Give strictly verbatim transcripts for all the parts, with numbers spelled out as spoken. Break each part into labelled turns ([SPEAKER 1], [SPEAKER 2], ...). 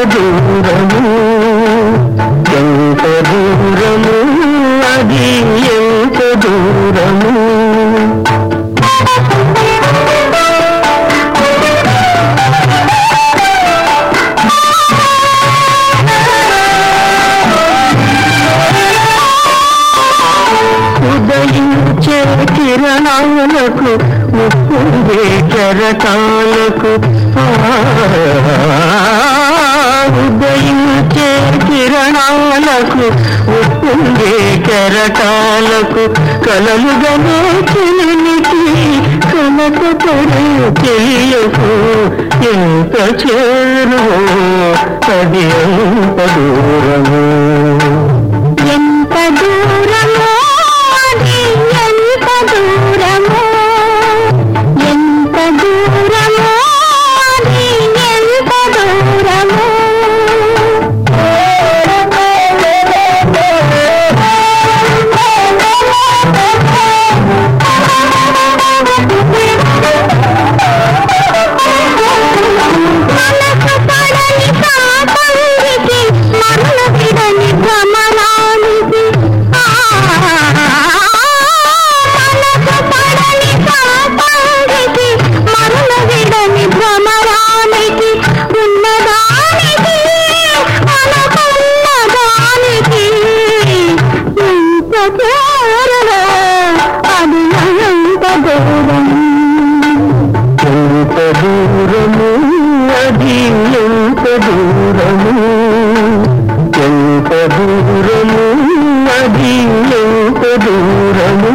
[SPEAKER 1] దూరము ఎంత దూరము అది ఎంత దూరము ఉదయించే కిరణాలకు ఉప్పొంగే కెరటాలకు ఉదయించే కిరణాలకు ఉప్పొంగే కెరటాలకు కలలుగనే చెలినికి కనకపడే చెయ్యకు ఎంత చేరువో అది ఎంత దూరము
[SPEAKER 2] ఎంత దూరమో అది ఎంత దూరమో ఎంత దూరమో అది ఎంత దూరమో మనసు పడని పాపంగికి మరణ విడని భ్రమరానికి మనసు పడని పాపంగికి మరణ విడని భ్రమరానికి ఉన్నదానికి మనకున్నదానికి ఇంత చేరలో అది ఎంత దూరం
[SPEAKER 1] ఎంత దూరము అది ఎంత దూరము ఎంత దూరము అది ఎంత దూరము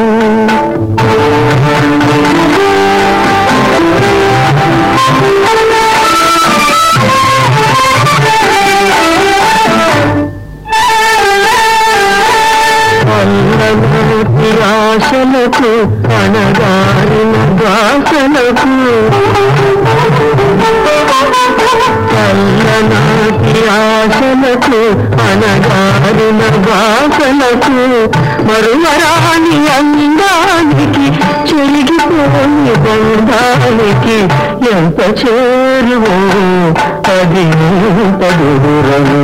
[SPEAKER 1] అల్లనాటి ఆశలకు అనగారిన భాషలకు అల్లనాటి ఆశలకు అనగారిన భాషలకు మరువరాని అందానికి చెరిగిపోని బంధానికి ఎంత చేరువో అది ఎంత దూరము